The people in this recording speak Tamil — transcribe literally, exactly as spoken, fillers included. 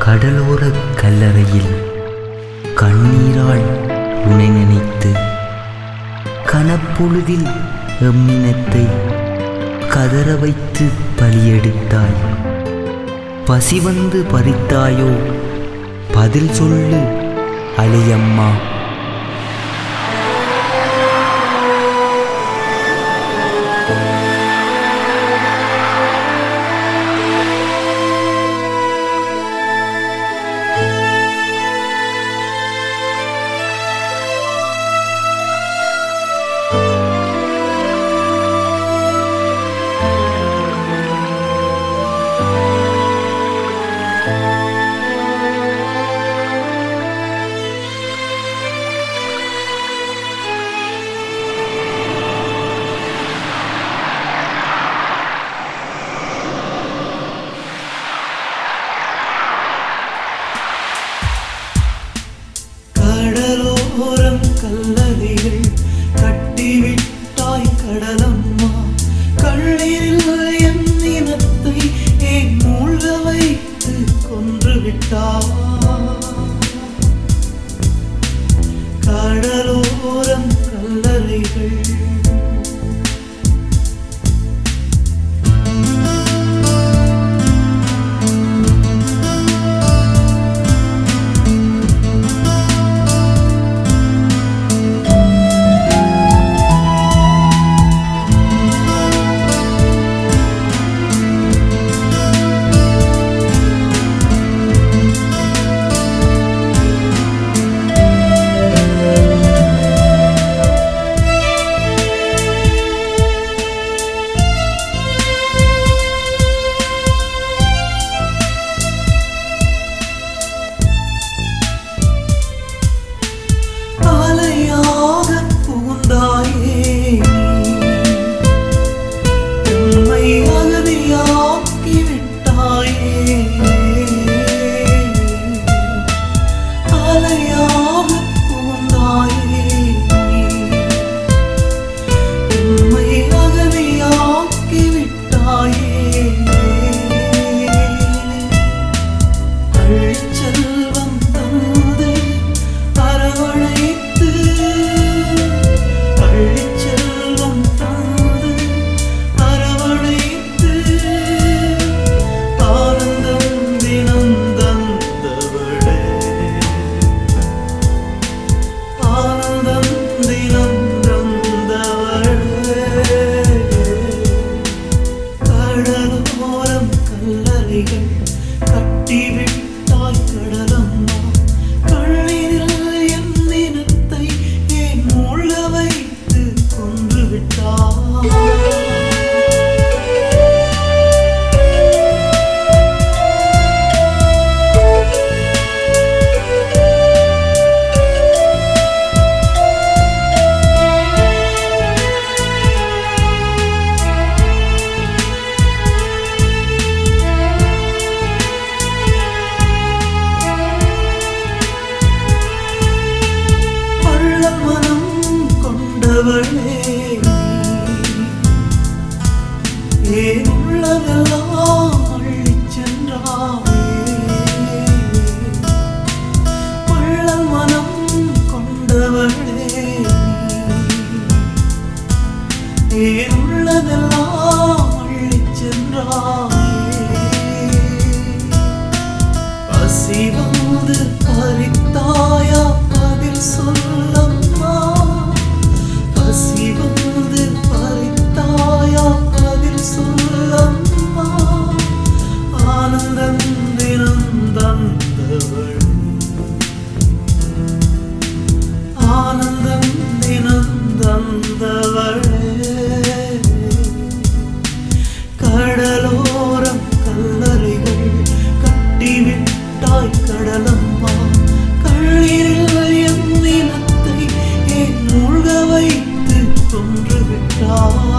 கடலோர கல்லறையில் கண்ணீரால் உனை நினைத்து கனப்பொழுதில் எம்மினத்தை கதற வைத்து பலியெடுத்தாய். பசி வந்து பறித்தாயோ? பதில் சொல்லு அலியம்மா. கடலோரம் கல்லறைகள் கட்டிவிட்டாய் கடலம்மா. கண்ணீரில் என் இனத்தை ஏன் மூழ்க வைத்து கொன்று விட்டாய். கடலோரம் கல்லறைகள் கட்டிவிட்டாய் கடலம்மா. கண்ணீரில் என் இனத்தை ஏன் மூழ்க வைத்து கொன்று விட்டாய். ஏன் உள்ளதெல்லாம் அள்ளிச் சென்றாயே. பள்ளம் மனம் கொண்டவளே, ஏன் உள்ளதெல்லாம் அள்ளிச் சென்றாயே. பசி வந்து பறித்தாயா? பதில் சொல்லம்மா. பசி வந்து பறித்தாயா? பதில் சொல்லம்மா. ஆனந்தம் தினம் தந்தவள், ஆனந்தம் தினம் தந்தவளே. கடலோரம் கல்லறைகள் கட்டிவிட்டாய் கடலம்மா. கண்ணீரில் என் இனத்தை ஏன் மூழ்க வைத்து கொன்று விட்டாய்.